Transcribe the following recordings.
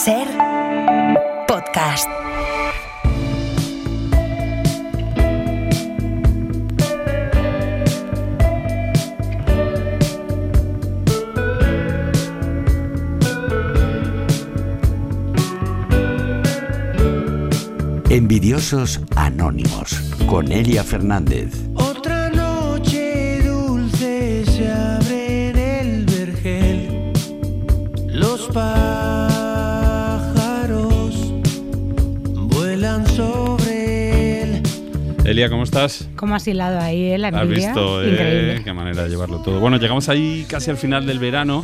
SER Podcast. Envidiosos Anónimos, con Elia Fernández. Otra noche dulce se abre en el vergel. Los pájaros vuelan sobre él. Elia, ¿cómo estás? ¿Cómo has hilado ahí la envidia? ¿Has visto? Increíble. Qué manera de llevarlo todo. Bueno, llegamos ahí casi al final del verano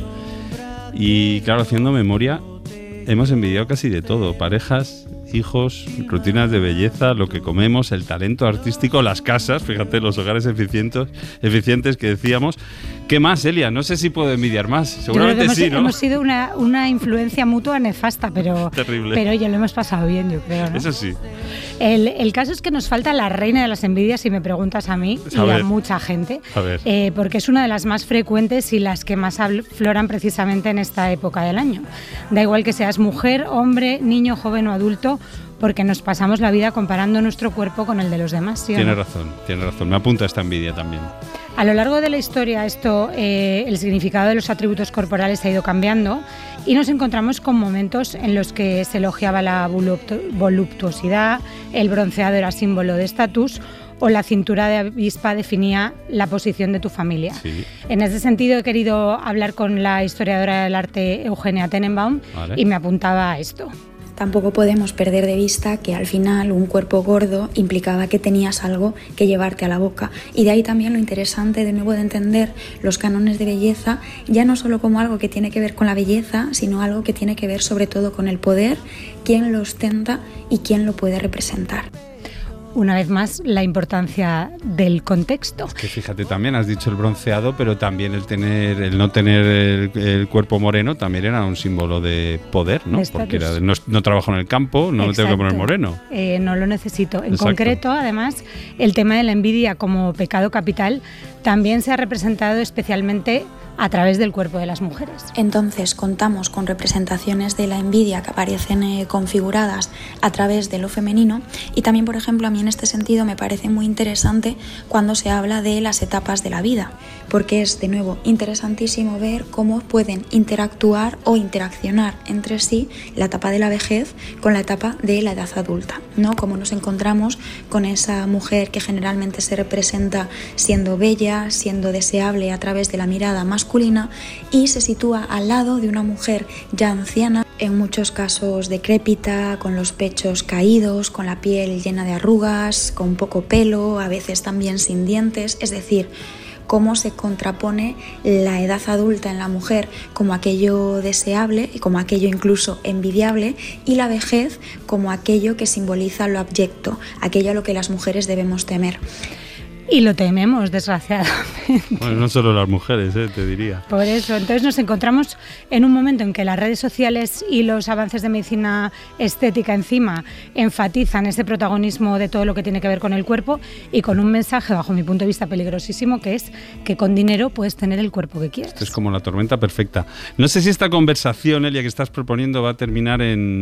y, claro, haciendo memoria, hemos envidiado casi de todo. Parejas, hijos, rutinas de belleza, lo que comemos, el talento artístico, las casas, fíjate, los hogares eficientes que decíamos. ¿Qué más, Elia? No sé si puedo envidiar más. Seguramente sí, ¿no? Hemos sido una influencia mutua nefasta, pero ya lo hemos pasado bien, yo creo, ¿no? Eso sí. El caso es que nos falta la reina de las envidias, si me preguntas a mí y a mucha gente, porque es una de las más frecuentes y las que más afloran precisamente en esta época del año. Da igual que seas mujer, hombre, niño, joven o adulto, porque nos pasamos la vida comparando nuestro cuerpo con el de los demás. ¿Sí o no? Tiene razón. Me apunta esta envidia también. A lo largo de la historia el significado de los atributos corporales ha ido cambiando y nos encontramos con momentos en los que se elogiaba la voluptuosidad, el bronceado era símbolo de estatus o la cintura de avispa definía la posición de tu familia. Sí. En ese sentido he querido hablar con la historiadora del arte Eugenia Tenenbaum y me apuntaba a esto. Tampoco podemos perder de vista que al final un cuerpo gordo implicaba que tenías algo que llevarte a la boca. Y de ahí también lo interesante de nuevo de entender los cánones de belleza, ya no solo como algo que tiene que ver con la belleza, sino algo que tiene que ver sobre todo con el poder, quién lo ostenta y quién lo puede representar. Una vez más, la importancia del contexto. Es que fíjate, también has dicho el bronceado, pero también el no tener el cuerpo moreno también era un símbolo de poder, ¿no? Porque no trabajo en el campo, no me tengo que poner moreno. No lo necesito. En concreto, además, el tema de la envidia como pecado capital también se ha representado especialmente a través del cuerpo de las mujeres. Entonces contamos con representaciones de la envidia que aparecen configuradas a través de lo femenino y también, por ejemplo, a mí en este sentido me parece muy interesante cuando se habla de las etapas de la vida, porque es de nuevo interesantísimo ver cómo pueden interactuar o interaccionar entre sí la etapa de la vejez con la etapa de la edad adulta, ¿no? Cómo nos encontramos con esa mujer que generalmente se representa siendo bella, siendo deseable a través de la mirada masculina y se sitúa al lado de una mujer ya anciana, en muchos casos decrépita, con los pechos caídos, con la piel llena de arrugas, con poco pelo, a veces también sin dientes, es decir, cómo se contrapone la edad adulta en la mujer como aquello deseable y como aquello incluso envidiable y la vejez como aquello que simboliza lo abyecto, aquello a lo que las mujeres debemos temer. Y lo tememos, desgraciadamente. Bueno, no solo las mujeres, te diría. Por eso, entonces nos encontramos en un momento en que las redes sociales y los avances de medicina estética encima enfatizan ese protagonismo de todo lo que tiene que ver con el cuerpo y con un mensaje, bajo mi punto de vista, peligrosísimo, que es que con dinero puedes tener el cuerpo que quieres. Esto es como la tormenta perfecta. No sé si esta conversación, Elia, que estás proponiendo va a terminar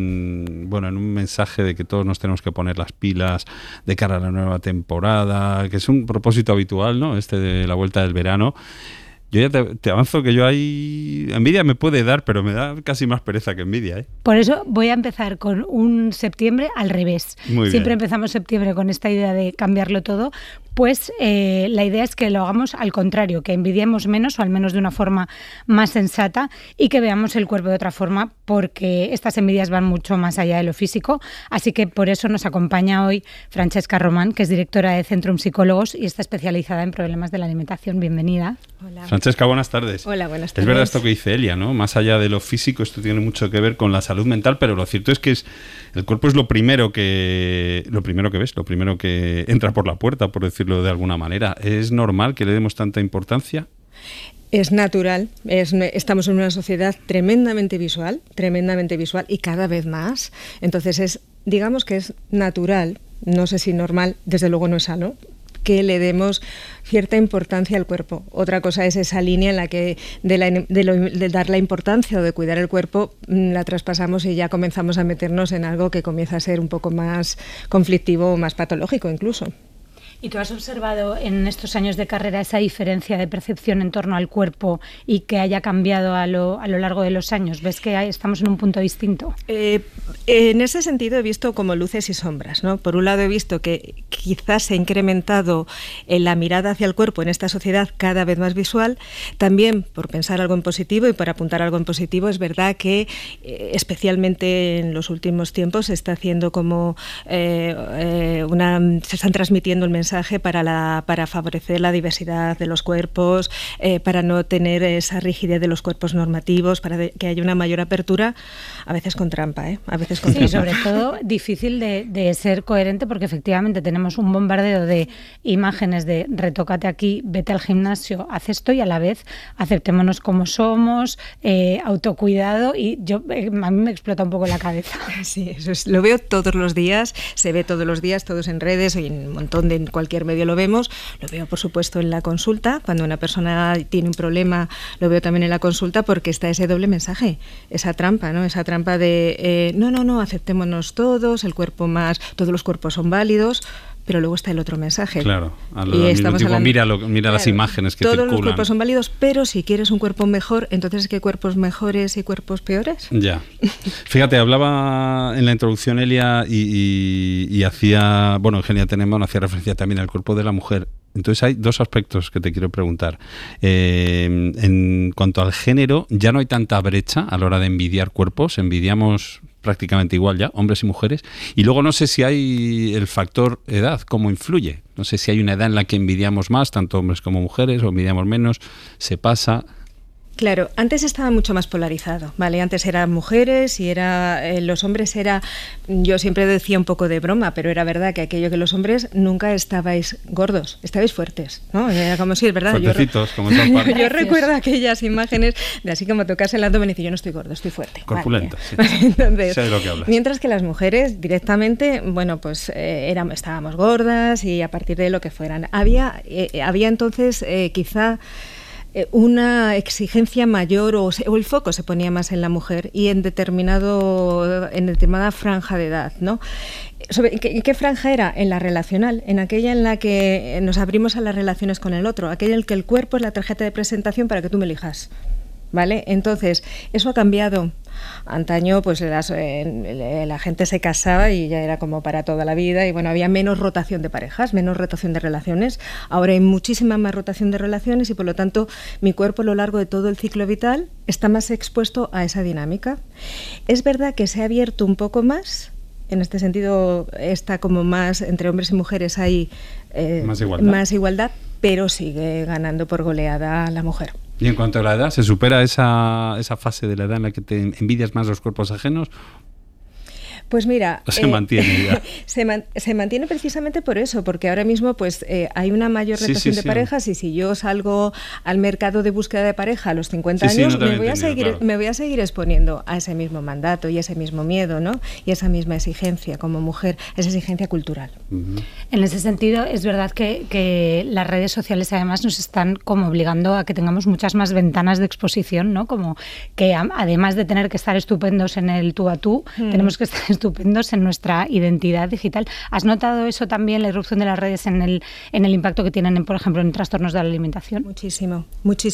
en un mensaje de que todos nos tenemos que poner las pilas de cara a la nueva temporada, que es un propósito habitual, ¿no? De la vuelta del verano. Yo ya te avanzo que yo ahí... Envidia me puede dar, pero me da casi más pereza que envidia, ¿eh? Por eso voy a empezar con un septiembre al revés. Siempre empezamos septiembre con esta idea de cambiarlo todo. Pues la idea es que lo hagamos al contrario, que envidiemos menos o al menos de una forma más sensata y que veamos el cuerpo de otra forma, porque estas envidias van mucho más allá de lo físico. Así que por eso nos acompaña hoy Francesca Román, que es directora de Centrum Psicólogos y está especializada en problemas de la alimentación. Bienvenida. Hola. Francesca, buenas tardes. Hola, buenas tardes. Es verdad esto que dice Elia, ¿no? Más allá de lo físico, esto tiene mucho que ver con la salud mental, pero lo cierto es que el cuerpo es lo primero que ves, lo primero que entra por la puerta, por decirlo de alguna manera. ¿Es normal que le demos tanta importancia? Es natural, estamos en una sociedad tremendamente visual y cada vez más. Entonces digamos que es natural, no sé si normal, desde luego no es sano, que le demos cierta importancia al cuerpo. Otra cosa es esa línea en la que de dar la importancia o de cuidar el cuerpo la traspasamos y ya comenzamos a meternos en algo que comienza a ser un poco más conflictivo o más patológico incluso. ¿Y tú has observado en estos años de carrera esa diferencia de percepción en torno al cuerpo y que haya cambiado a lo largo de los años? ¿Ves que estamos en un punto distinto? En ese sentido he visto como luces y sombras, ¿no? Por un lado he visto que quizás se ha incrementado la mirada hacia el cuerpo en esta sociedad cada vez más visual. También, por pensar algo en positivo y por apuntar algo en positivo, es verdad que especialmente en los últimos tiempos se está haciendo como se están transmitiendo el mensaje para favorecer la diversidad de los cuerpos, para no tener esa rigidez de los cuerpos normativos, para que haya una mayor apertura, a veces con trampa, a veces con trampa. Sí, sobre todo difícil de ser coherente porque efectivamente tenemos un bombardeo de imágenes de retócate aquí, vete al gimnasio, haz esto y a la vez aceptémonos como somos, autocuidado y a mí me explota un poco la cabeza. Sí, lo veo todos los días, se ve todos los días, todos en redes y en un montón de cualquier medio lo veo por supuesto en la consulta, cuando una persona tiene un problema lo veo también en la consulta porque está ese doble mensaje, esa trampa, ¿no? Esa trampa de no, aceptémonos todos, todos los cuerpos son válidos, pero luego está el otro mensaje. Claro, mira las imágenes que circulan. Todos los cuerpos son válidos, pero si quieres un cuerpo mejor, entonces ¿qué cuerpos mejores y cuerpos peores? Ya. Fíjate, hablaba en la introducción Elia y hacía, Eugenia Tenenbaum hacía referencia también al cuerpo de la mujer. Entonces hay dos aspectos que te quiero preguntar. En cuanto al género, ya no hay tanta brecha a la hora de envidiar cuerpos, envidiamos prácticamente igual ya, hombres y mujeres. Y luego no sé si hay el factor edad, cómo influye. No sé si hay una edad en la que envidiamos más, tanto hombres como mujeres, o envidiamos menos, se pasa. Claro, antes estaba mucho más polarizado, ¿vale? Antes eran mujeres y los hombres yo siempre decía un poco de broma, pero era verdad que aquello que los hombres nunca estabais gordos, estabais fuertes, ¿no? Era como si es verdad. Fuertecitos, como son partes. Yo recuerdo aquellas imágenes de así como tocarse el abdomen y decir, yo no estoy gordo, estoy fuerte. Corpulento, vale. Sí. Entonces, sé de lo que hablas. Mientras que las mujeres directamente, estábamos gordas y a partir de lo que fueran. Había entonces quizá una exigencia mayor o el foco se ponía más en la mujer y en determinada franja de edad, ¿no? ¿En qué franja era? En la relacional, en aquella en la que nos abrimos a las relaciones con el otro, aquella en que el cuerpo es la tarjeta de presentación para que tú me elijas, ¿vale? Entonces, eso ha cambiado. Antaño pues la gente se casaba y ya era como para toda la vida y había menos rotación de parejas, menos rotación de relaciones. Ahora hay muchísima más rotación de relaciones y por lo tanto mi cuerpo a lo largo de todo el ciclo vital está más expuesto a esa dinámica. Es verdad que se ha abierto un poco más, en este sentido está como más, entre hombres y mujeres hay más igualdad, pero sigue ganando por goleada la mujer. Y en cuanto a la edad, ¿se supera esa fase de la edad en la que te envidias más los cuerpos ajenos? Pues mira, se mantiene ya. Se mantiene precisamente por eso, porque ahora mismo pues hay una mayor rotación de parejas y si yo salgo al mercado de búsqueda de pareja a los 50 años, me voy a seguir exponiendo a ese mismo mandato y a ese mismo miedo, ¿no? Y esa misma exigencia como mujer, esa exigencia cultural. Uh-huh. En ese sentido, es verdad que las redes sociales además nos están como obligando a que tengamos muchas más ventanas de exposición, ¿no? Como que además de tener que estar estupendos en el tú a tú, tenemos que estar estupendos en nuestra identidad digital. ¿Has notado eso también, la irrupción de las redes en el impacto que tienen, por ejemplo, en trastornos de la alimentación? Muchísimo,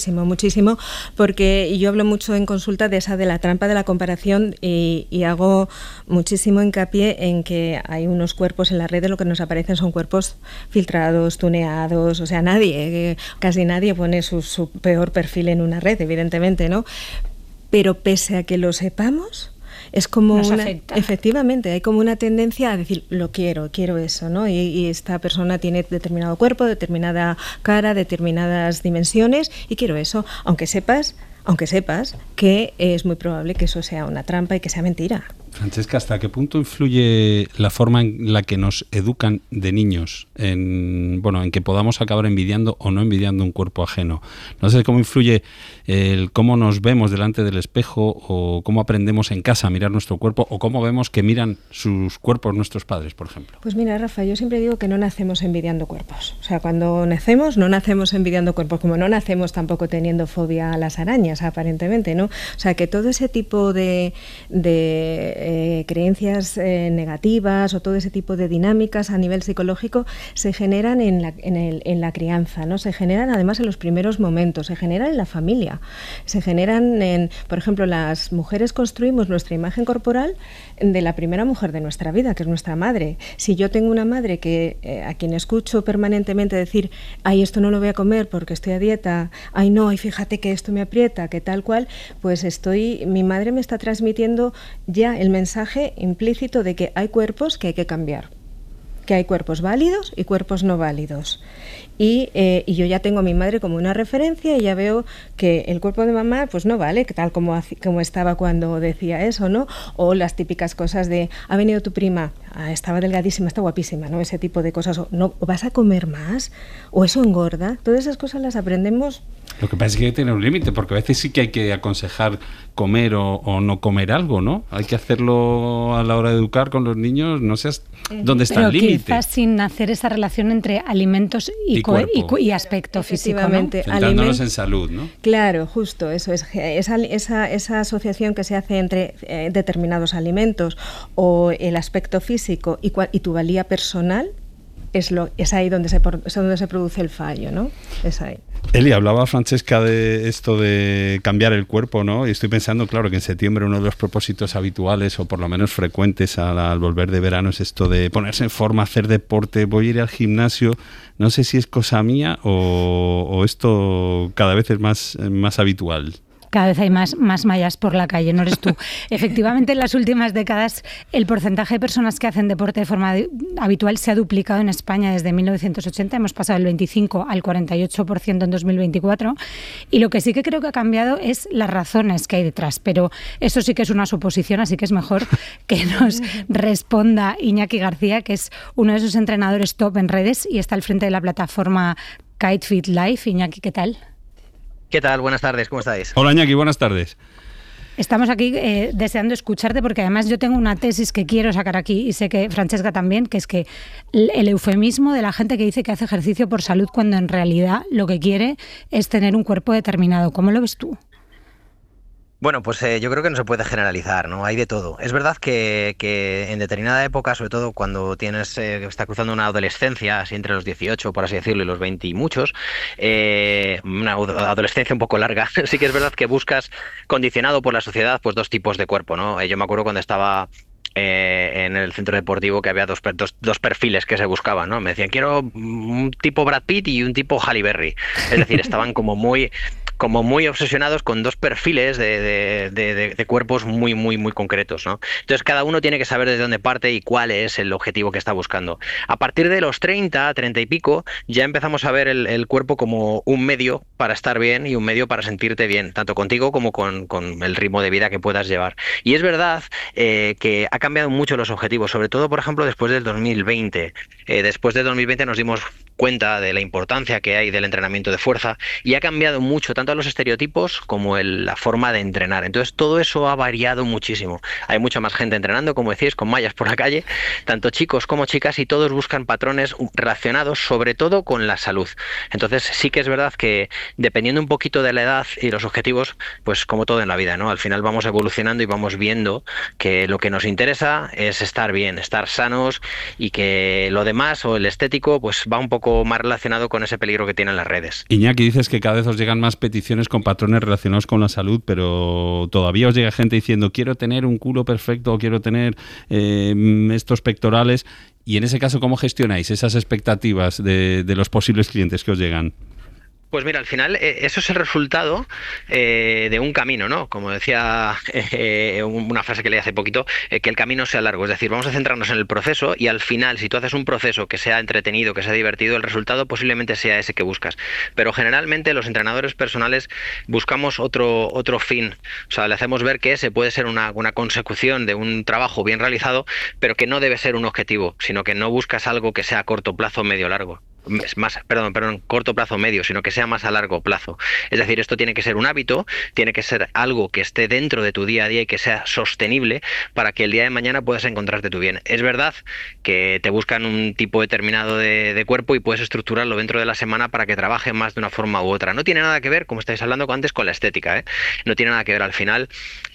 porque yo hablo mucho en consulta de la trampa de la comparación y hago muchísimo hincapié en que hay unos cuerpos en las redes, lo que nos aparecen son cuerpos filtrados, tuneados, o sea, casi nadie pone su peor perfil en una red, evidentemente, ¿no? Pero pese a que lo sepamos, es como efectivamente, hay como una tendencia a decir, quiero eso, ¿no? Y esta persona tiene determinado cuerpo, determinada cara, determinadas dimensiones y quiero eso, aunque sepas que es muy probable que eso sea una trampa y que sea mentira. Francesca, ¿hasta qué punto influye la forma en la que nos educan de niños en que podamos acabar envidiando o no envidiando un cuerpo ajeno? No sé cómo influye el cómo nos vemos delante del espejo o cómo aprendemos en casa a mirar nuestro cuerpo o cómo vemos que miran sus cuerpos nuestros padres, por ejemplo. Pues mira, Rafa, yo siempre digo que no nacemos envidiando cuerpos. O sea, cuando nacemos, no nacemos envidiando cuerpos, como no nacemos tampoco teniendo fobia a las arañas, aparentemente, ¿no? O sea, que todo ese tipo de creencias negativas o todo ese tipo de dinámicas a nivel psicológico se generan en la crianza, ¿no? Se generan además en los primeros momentos, se generan en la familia, se generan por ejemplo, las mujeres construimos nuestra imagen corporal de la primera mujer de nuestra vida, que es nuestra madre. Si yo tengo una madre a quien escucho permanentemente decir, ay, esto no lo voy a comer porque estoy a dieta, ay no, y fíjate que esto me aprieta, que tal cual, pues mi madre me está transmitiendo ya el mensaje implícito de que hay cuerpos que hay que cambiar, que hay cuerpos válidos y cuerpos no válidos. Y yo ya tengo a mi madre como una referencia y ya veo que el cuerpo de mamá pues no vale, tal como estaba cuando decía eso, ¿no? O las típicas cosas de, ha venido tu prima, estaba delgadísima, está guapísima, ¿no? Ese tipo de cosas, o no, ¿vas a comer más? ¿O eso engorda? Todas esas cosas las aprendemos. Lo que pasa es que hay que tener un límite, porque a veces sí que hay que aconsejar comer o no comer algo, ¿no? Hay que hacerlo a la hora de educar con los niños, no sé dónde está el límite. Pero quizás sin hacer esa relación entre alimentos y aspecto físico, ¿no? Centrándonos en salud, ¿no? Claro, justo, eso es. Esa asociación que se hace entre determinados alimentos o el aspecto físico y tu valía personal, es ahí donde se produce el fallo, ¿no? Es ahí. Eli, hablaba Francesca de esto de cambiar el cuerpo, ¿no? Y estoy pensando, claro, que en septiembre uno de los propósitos habituales o por lo menos frecuentes al volver de verano es esto de ponerse en forma, hacer deporte, voy a ir al gimnasio. No sé si es cosa mía o esto cada vez es más habitual. Cada vez hay más mallas por la calle, no eres tú. Efectivamente, en las últimas décadas el porcentaje de personas que hacen deporte de forma habitual se ha duplicado en España desde 1980. Hemos pasado del 25 al 48% en 2024. Y lo que sí que creo que ha cambiado es las razones que hay detrás. Pero eso sí que es una suposición, así que es mejor que nos responda Iñaki García, que es uno de esos entrenadores top en redes y está al frente de la plataforma Kite Fit Life. Iñaki, ¿qué tal? ¿Qué tal? Buenas tardes, ¿cómo estáis? Hola Iñaki, buenas tardes. Estamos aquí deseando escucharte porque además yo tengo una tesis que quiero sacar aquí y sé que Francesca también, que es que el eufemismo de la gente que dice que hace ejercicio por salud cuando en realidad lo que quiere es tener un cuerpo determinado. ¿Cómo lo ves tú? Bueno, pues yo creo que no se puede generalizar, ¿no? Hay de todo. Es verdad que en determinada época, sobre todo cuando está cruzando una adolescencia, así entre los 18, por así decirlo, y los 20 y muchos, una adolescencia un poco larga, sí que es verdad que buscas, condicionado por la sociedad, pues dos tipos de cuerpo, ¿no? Yo me acuerdo cuando estaba en el centro deportivo que había dos perfiles que se buscaban, ¿no? Me decían, quiero un tipo Brad Pitt y un tipo Halle Berry. Es decir, estaban como muy obsesionados con dos perfiles de cuerpos muy concretos, ¿no? Entonces cada uno tiene que saber desde dónde parte y cuál es el objetivo que está buscando. A partir de los 30 y pico, ya empezamos a ver el cuerpo como un medio para estar bien y un medio para sentirte bien, tanto contigo como con el ritmo de vida que puedas llevar. Y es verdad que ha cambiado mucho los objetivos, sobre todo, por ejemplo, después del 2020. Después del 2020 nos dimos cuenta de la importancia que hay del entrenamiento de fuerza y ha cambiado mucho tanto los estereotipos como la forma de entrenar. Entonces todo eso ha variado muchísimo. Hay mucha más gente entrenando, como decís, con mallas por la calle, tanto chicos como chicas, y todos buscan patrones relacionados sobre todo con la salud. Entonces sí que es verdad que dependiendo un poquito de la edad y los objetivos, pues como todo en la vida, ¿no? Al final vamos evolucionando y vamos viendo que lo que nos interesa es estar bien, estar sanos, y que lo demás o el estético pues va un poco más relacionado con ese peligro que tienen las redes. Iñaki, dices que cada vez os llegan más peticiones con patrones relacionados con la salud, pero todavía os llega gente diciendo quiero tener un culo perfecto o quiero tener estos pectorales, y en ese caso, ¿cómo gestionáis esas expectativas de los posibles clientes que os llegan? Pues mira, al final eso es el resultado de un camino, ¿no? Como decía una frase que leí hace poquito, que el camino sea largo. Es decir, vamos a centrarnos en el proceso y al final, si tú haces un proceso que sea entretenido, que sea divertido, el resultado posiblemente sea ese que buscas. Pero generalmente los entrenadores personales buscamos otro fin. O sea, le hacemos ver que ese puede ser una consecución de un trabajo bien realizado, pero que no debe ser un objetivo, sino que no buscas algo que sea a corto plazo, medio largo. Corto plazo medio, sino que sea más a largo plazo. Es decir, esto tiene que ser un hábito, tiene que ser algo que esté dentro de tu día a día y que sea sostenible para que el día de mañana puedas encontrarte tú bien. Es verdad que te buscan un tipo determinado de cuerpo y puedes estructurarlo dentro de la semana para que trabaje más de una forma u otra. No tiene nada que ver, como estáis hablando antes, con la estética, ¿eh? No tiene nada que ver al final.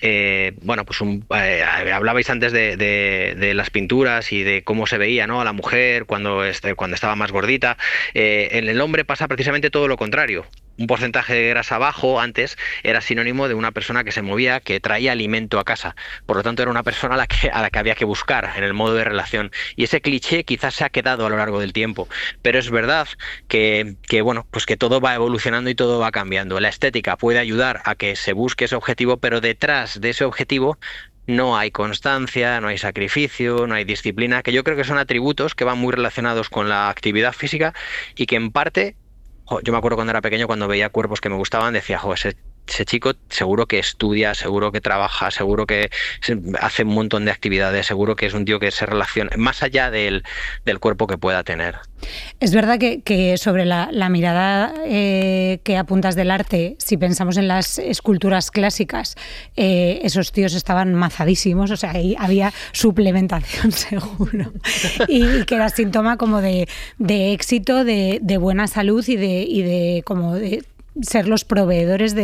Hablabais antes de las pinturas y de cómo se veía, ¿no?, a la mujer cuando estaba más gordita. En el hombre pasa precisamente todo lo contrario. Un porcentaje de grasa bajo antes era sinónimo de una persona que se movía, que traía alimento a casa. Por lo tanto, era una persona a la que había que buscar en el modo de relación. Y ese cliché quizás se ha quedado a lo largo del tiempo. Pero es verdad que todo va evolucionando y todo va cambiando. La estética puede ayudar a que se busque ese objetivo, pero detrás de ese objetivo no hay constancia, no hay sacrificio, no hay disciplina, que yo creo que son atributos que van muy relacionados con la actividad física y que en parte, yo me acuerdo cuando era pequeño, cuando veía cuerpos que me gustaban, decía, ese chico seguro que estudia, seguro que trabaja, seguro que hace un montón de actividades, seguro que es un tío que se relaciona más allá del cuerpo que pueda tener. Es verdad que sobre la mirada que apuntas del arte, si pensamos en las esculturas clásicas, esos tíos estaban mazadísimos, o sea, ahí había suplementación seguro, y que era síntoma como de éxito, de buena salud y de ser los proveedores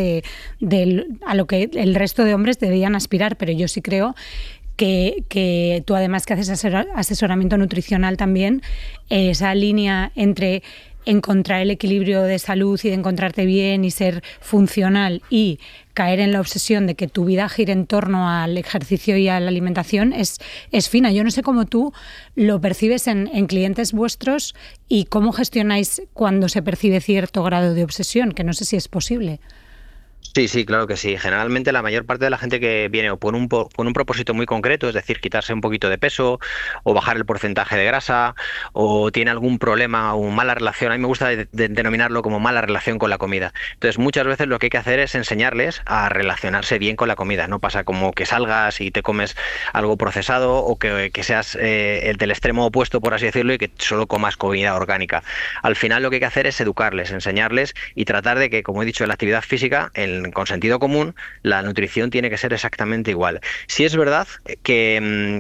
a lo que el resto de hombres debían aspirar. Pero yo sí creo que tú, además que haces asesoramiento nutricional también, esa línea entre encontrar el equilibrio de salud y de encontrarte bien y ser funcional y caer en la obsesión de que tu vida gire en torno al ejercicio y a la alimentación es fina. Yo no sé cómo tú lo percibes en clientes vuestros y cómo gestionáis cuando se percibe cierto grado de obsesión, que no sé si es posible. Sí, claro que sí. Generalmente la mayor parte de la gente que viene o con un propósito muy concreto, es decir, quitarse un poquito de peso o bajar el porcentaje de grasa, o tiene algún problema o mala relación, a mí me gusta denominarlo como mala relación con la comida. Entonces, muchas veces lo que hay que hacer es enseñarles a relacionarse bien con la comida. No pasa como que salgas y te comes algo procesado o que seas el del extremo opuesto, por así decirlo, y que solo comas comida orgánica. Al final lo que hay que hacer es educarles, enseñarles y tratar de que, como he dicho, en la actividad física, con sentido común, la nutrición tiene que ser exactamente igual. Sí es verdad que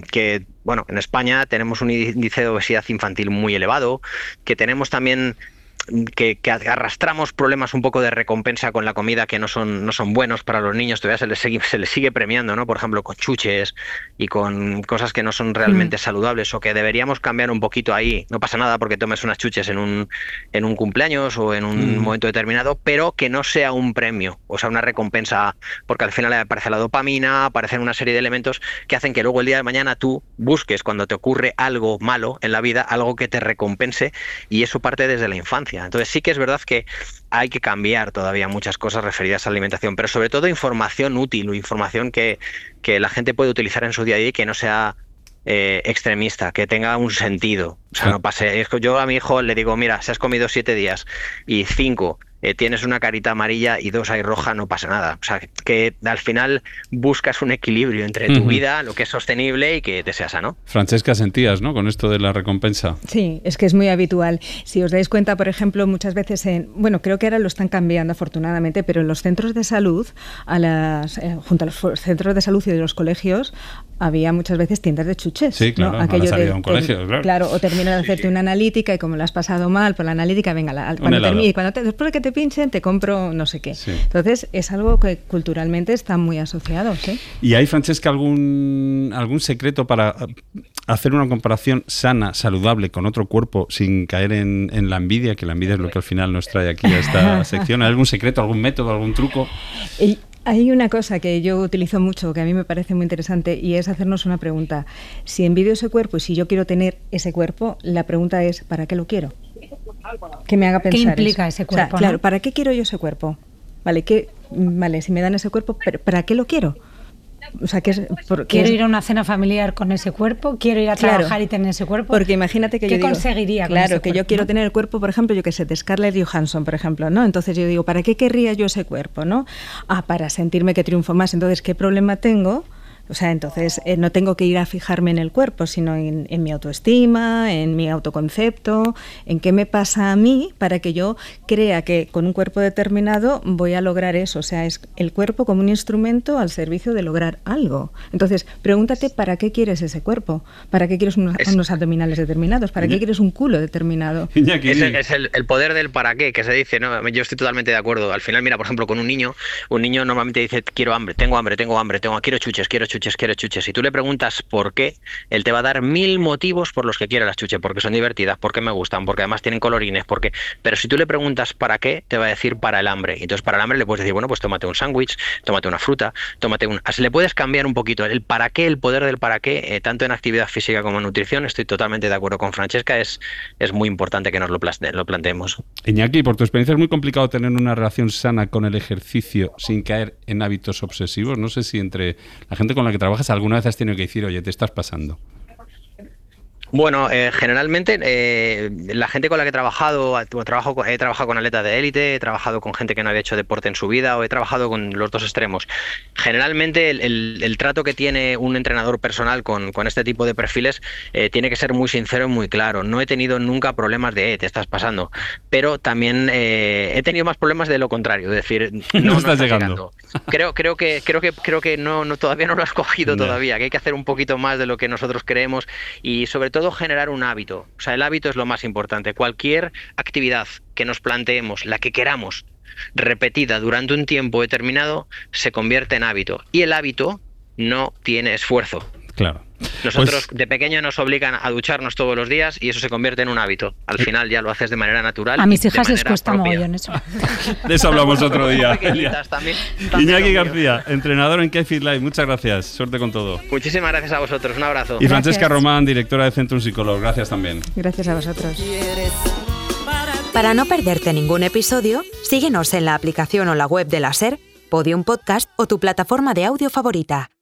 en España tenemos un índice de obesidad infantil muy elevado, que tenemos también que arrastramos problemas un poco de recompensa con la comida que no son buenos para los niños. Todavía se les sigue premiando, ¿no? Por ejemplo, con chuches y con cosas que no son realmente saludables, o que deberíamos cambiar un poquito ahí. No pasa nada porque tomes unas chuches en un cumpleaños o en un momento determinado, pero que no sea un premio, o sea, una recompensa, porque al final aparece la dopamina, aparecen una serie de elementos que hacen que luego el día de mañana tú busques, cuando te ocurre algo malo en la vida, algo que te recompense, y eso parte desde la infancia. Entonces sí que es verdad que hay que cambiar todavía muchas cosas referidas a la alimentación, pero sobre todo información útil, información que la gente puede utilizar en su día a día y que no sea extremista, que tenga un sentido. O sea, no pase. Yo a mi hijo le digo, mira, si has comido 7 días y 5 tienes una carita amarilla y 2 hay roja, no pasa nada. O sea, que al final buscas un equilibrio entre tu vida, lo que es sostenible y que te sea sano. Francesca, sentías, ¿no?, con esto de la recompensa. Sí, es que es muy habitual. Si os dais cuenta, por ejemplo, muchas veces creo que ahora lo están cambiando afortunadamente, pero en los centros de salud, junto a los centros de salud y de los colegios, había muchas veces tiendas de chuches. Sí, claro, ¿no? Aquello de un colegio, claro, o terminan de hacerte una analítica y como lo has pasado mal por la analítica, venga, después de que te pinchen, te compro no sé qué. Sí. Entonces, es algo que culturalmente está muy asociado, ¿sí? ¿Y hay, Francesca, algún secreto para hacer una comparación sana, saludable con otro cuerpo sin caer en la envidia, que la envidia es lo que al final nos trae aquí a esta sección? ¿Hay algún secreto, algún método, algún truco? Hay una cosa que yo utilizo mucho, que a mí me parece muy interesante, y es hacernos una pregunta. Si envidio ese cuerpo y si yo quiero tener ese cuerpo, la pregunta es, ¿para qué lo quiero? que me haga pensar. ¿Qué implica ese cuerpo? O sea, claro, ¿para qué quiero yo ese cuerpo? Vale, si me dan ese cuerpo, pero ¿para qué lo quiero? O sea, quiero ir a una cena familiar con ese cuerpo, quiero ir a trabajar y tener ese cuerpo. Porque imagínate que ¿qué conseguiría con ese cuerpo? Yo quiero tener el cuerpo, por ejemplo, de Scarlett Johansson, por ejemplo, ¿no? Entonces yo digo, ¿para qué querría yo ese cuerpo, no? Para sentirme que triunfo más. Entonces, ¿qué problema tengo? O sea, entonces no tengo que ir a fijarme en el cuerpo, sino en mi autoestima, en mi autoconcepto, en qué me pasa a mí para que yo crea que con un cuerpo determinado voy a lograr eso. O sea, es el cuerpo como un instrumento al servicio de lograr algo. Entonces, pregúntate ¿para qué quieres ese cuerpo? ¿Para qué quieres unos abdominales determinados? ¿Para qué quieres un culo determinado? Es el poder del para qué, que se dice, ¿no? Yo estoy totalmente de acuerdo. Al final, mira, por ejemplo, con un niño normalmente dice, quiero hambre, quiero chuches. Si tú le preguntas por qué, él te va a dar 1000 motivos por los que quiere las chuches, porque son divertidas, porque me gustan, porque además tienen colorines, pero si tú le preguntas para qué, te va a decir para el hambre. Y entonces para el hambre le puedes decir, bueno, pues tómate un sándwich, tómate una fruta, así le puedes cambiar un poquito el para qué, el poder del para qué, tanto en actividad física como en nutrición. Estoy totalmente de acuerdo con Francesca, es muy importante que nos lo planteemos. Iñaki, por tu experiencia es muy complicado tener una relación sana con el ejercicio sin caer en hábitos obsesivos. No sé si entre la gente con la que trabajas alguna vez has tenido que decir, oye, te estás pasando. Bueno, generalmente la gente con la que he trabajado con atletas de élite, he trabajado con gente que no había hecho deporte en su vida o he trabajado con los dos extremos. Generalmente el trato que tiene un entrenador personal con este tipo de perfiles tiene que ser muy sincero y muy claro. No he tenido nunca problemas de te estás pasando, pero también he tenido más problemas de lo contrario, es decir, no estás llegando. Creo que no todavía no lo has cogido todavía, que hay que hacer un poquito más de lo que nosotros creemos y sobre todo generar un hábito. O sea, el hábito es lo más importante. Cualquier actividad que nos planteemos, la que queramos, repetida durante un tiempo determinado, se convierte en hábito. Y el hábito no tiene esfuerzo. Claro. Nosotros de pequeño nos obligan a ducharnos todos los días y eso se convierte en un hábito. Al final ya lo haces de manera natural. A mis hijas les cuesta mogollón eso. De eso hablamos otro día. También Iñaki García, entrenador en K-Fit Live. Muchas gracias. Suerte con todo. Muchísimas gracias a vosotros. Un abrazo. Y Francesca Román, directora de Centrum Psicólogo. Gracias también. Gracias a vosotros. Para no perderte ningún episodio, síguenos en la aplicación o la web de la SER, Podium Podcast o tu plataforma de audio favorita.